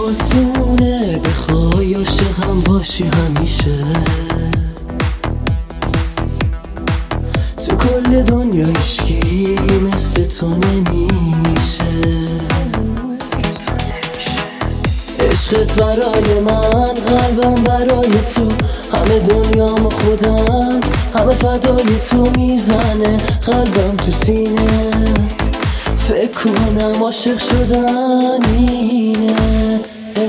آسونه بخوای عاشقم باشی همیشه، تو کل دنیا هیچکی مثل تو نمیشه. عشقت برای من، قلبم برای تو، همه دنیام و خودم همه فدای تو میزنه. قلبم تو سینه فکر کنم عاشق شدن اینه.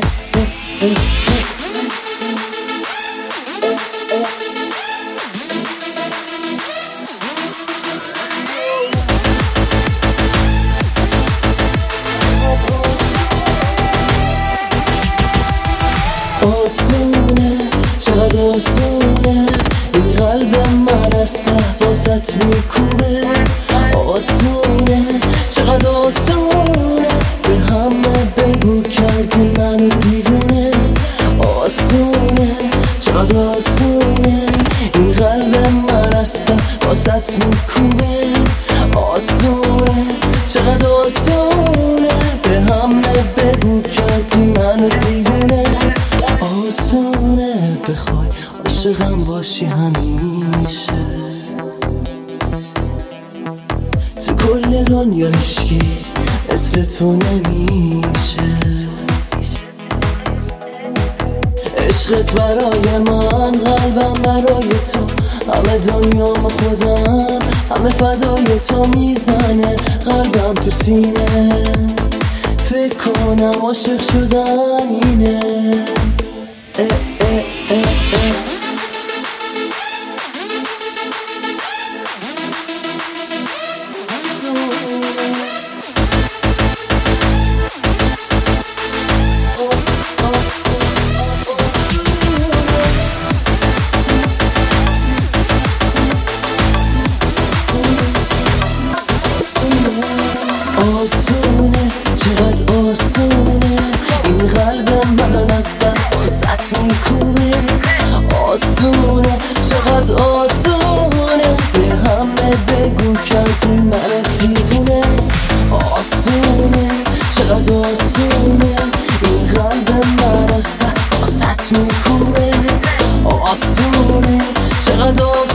آسونه چقدر آسونه، این قلب من از ته واسط میکوبه. آسونه چقدر آسونه، به همه بگو کردی منو دیوونه. آسونه چقدر آسونه، این قلب من از ته واسط میکوبه. آسونه چقدر آسونه، به همه بگو کردی منو دیوونه. آسونه بخوای عاشقم باشی همیشه، تو کل دنیا هیچکی مثل تو نمیشه. عشقت برای من، قلبم برای تو، همه دنیام خودم همه فدای تو میزنه. قلبم تو سینه فکر کنم عاشق شدن اینه. آسونه چقدر آسونه، این قلب من از ته واسط میکوبه. آسونه چقدر آسونه، به همه بگو کردی من دیوونه. آسونه چقدر آسونه، این قلب من از ته واسط میکوبه. آسونه چقدر آسونه.